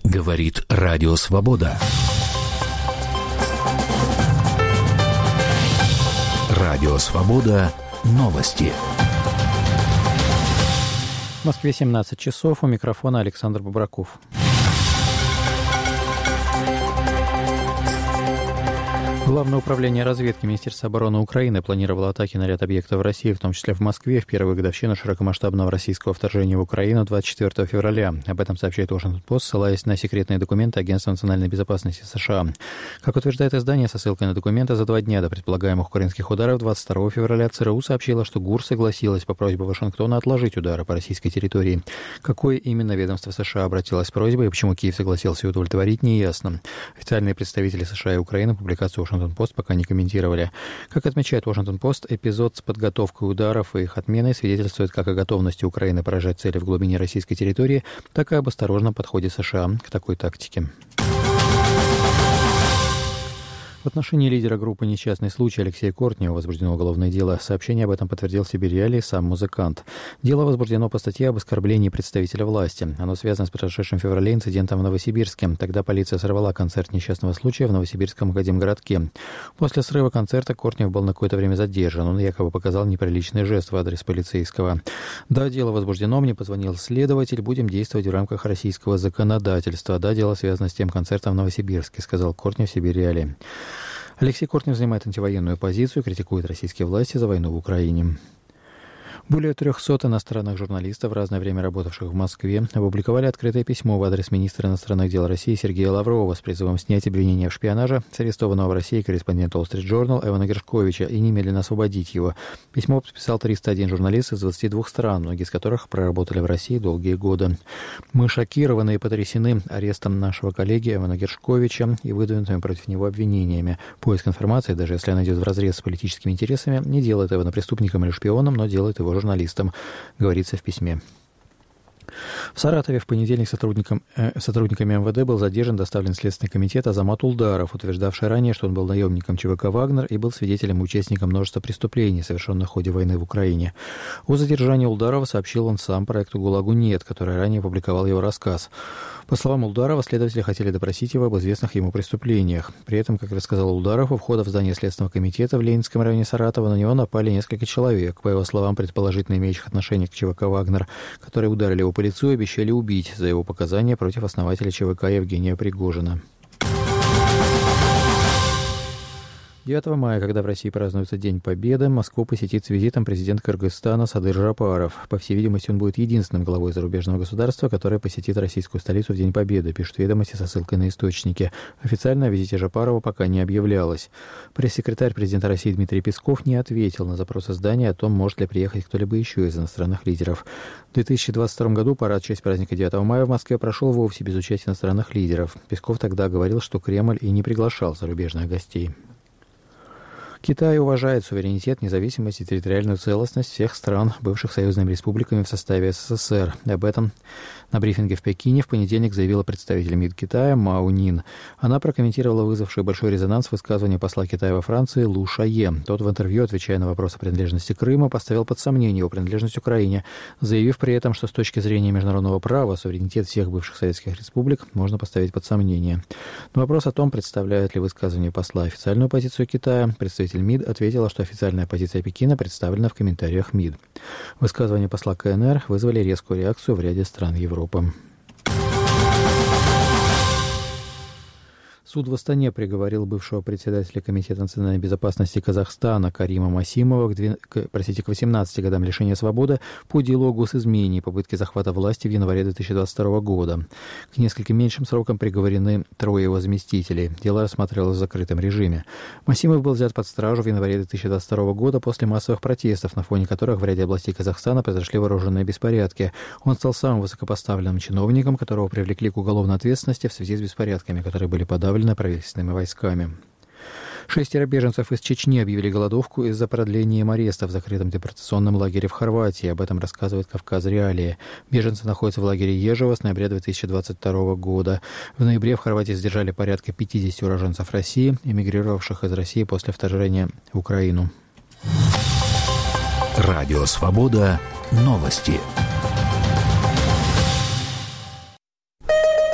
Говорит Радио Свобода. Радио Свобода. Новости. В Москве 17 часов. У микрофона Александр Бобраков. Главное управление разведки Министерства обороны Украины планировало атаки на ряд объектов в России, в том числе в Москве, в первую годовщину широкомасштабного российского вторжения в Украину 24 февраля. Об этом сообщает Washington Post, ссылаясь на секретные документы Агентства национальной безопасности США. Как утверждает издание со ссылкой на документы, за 2 дня до предполагаемых украинских ударов 22 февраля ЦРУ сообщила, что ГУР согласилась по просьбе Вашингтона отложить удары по российской территории. Какое именно ведомство США обратилось с просьбой и почему Киев согласился удовлетворить, неясно. Официальные представители США и Украины публикацию Washington Post пока не комментировали. Как отмечает Washington Post, эпизод с подготовкой ударов и их отменой свидетельствует как о готовности Украины поражать цели в глубине российской территории, так и об осторожном подходе США к такой тактике. В отношении лидера группы «Несчастный случай» Алексея Кортнева возбуждено уголовное дело. Сообщение об этом подтвердил Сибирь Реалии сам музыкант. Дело возбуждено по статье об оскорблении представителя власти. Оно связано с прошедшим в феврале инцидентом в Новосибирске. Тогда полиция сорвала концерт «Несчастного случая» в Новосибирском академгородке. После срыва концерта Кортнев был на какое-то время задержан. Он якобы показал неприличный жест в адрес полицейского. Да, дело возбуждено. Мне позвонил следователь. Будем действовать в рамках российского законодательства. Да, дело связано с тем концертом в Новосибирске, сказал Кортнев Сибирь Реалии. Алексей Кортнев занимает антивоенную позицию, критикует российские власти за войну в Украине. Более 300 иностранных журналистов, в разное время работавших в Москве, опубликовали открытое письмо в адрес министра иностранных дел России Сергея Лаврова с призывом снять обвинения в шпионаже с арестованного в России корреспондента Wall Street Journal Эвана Гершковича и немедленно освободить его. Письмо подписал 301 журналист из 22 стран, многие из которых проработали в России долгие годы. Мы шокированы и потрясены арестом нашего коллеги Эвана Гершковича и выдвинутыми против него обвинениями. Поиск информации, даже если она идет вразрез с политическими интересами, не делает Эвана преступником или шпионом, но делает его журналистам, говорится в письме. В Саратове в понедельник сотрудниками МВД был задержан, доставлен в Следственный комитет Азамат Улдаров, утверждавший ранее, что он был наемником ЧВК «Вагнер» и был свидетелем и участником множества преступлений, совершенных в ходе войны в Украине. О задержании Улдарова сообщил он сам проекту «ГУЛАГу нет», который ранее опубликовал его рассказ. По словам Улдарова, следователи хотели допросить его об известных ему преступлениях. При этом, как рассказал Улдаров, у входа в здание Следственного комитета в Ленинском районе Саратова на него напали несколько человек, по его словам, предположительно имеющих отношение к ЧВК «Вагнер», которые ударили его по лицу и обещали убить за его показания против основателя ЧВК Евгения Пригожина. 9 мая, когда в России празднуется День Победы, Москву посетит с визитом президент Кыргызстана Садыр Жапаров. По всей видимости, он будет единственным главой зарубежного государства, который посетит российскую столицу в День Победы, пишут «Ведомости» со ссылкой на источники. Официально о визите Жапарова пока не объявлялось. Пресс-секретарь президента России Дмитрий Песков не ответил на запрос издания о том, может ли приехать кто-либо еще из иностранных лидеров. В 2022 году парад в честь праздника 9 мая в Москве прошел вовсе без участия иностранных лидеров. Песков тогда говорил, что Кремль и не приглашал зарубежных гостей. Китай уважает суверенитет, независимость и территориальную целостность всех стран, бывших союзными республиками в составе СССР. Об этом на брифинге в Пекине в понедельник заявила представитель МИД Китая Мао Нин. Она прокомментировала вызвавший большой резонанс высказывание посла Китая во Франции Лу Шае. Тот в интервью, отвечая на вопрос о принадлежности Крыма, поставил под сомнение его принадлежность Украине, заявив при этом, что с точки зрения международного права суверенитет всех бывших советских республик можно поставить под сомнение. На вопрос о том, представляет ли высказывание посла официальную позицию Китая, представитель МИД ответила, что официальная позиция Пекина представлена в комментариях МИД. Высказывания посла КНР вызвали резкую реакцию в ряде стран Европы. Суд в Астане приговорил бывшего председателя Комитета национальной безопасности Казахстана Карима Масимова к 18 годам лишения свободы по делу о госизмене и попытке захвата власти в январе 2022 года. К нескольким меньшим срокам приговорены 3 его заместителей. Дело рассматривалось в закрытом режиме. Масимов был взят под стражу в январе 2022 года после массовых протестов, на фоне которых в ряде областей Казахстана произошли вооруженные беспорядки. Он стал самым высокопоставленным чиновником, которого привлекли к уголовной ответственности в связи с беспорядками, которые были подавлены правительственными войсками. 6 беженцев из Чечни объявили голодовку из-за продления им ареста в закрытом депортационном лагере в Хорватии. Об этом рассказывает «Кавказ Реалии». Беженцы находятся в лагере Ежево с ноября 2022 года. В ноябре в Хорватии задержали порядка 50 уроженцев России, эмигрировавших из России после вторжения в Украину. Радио «Свобода». Новости.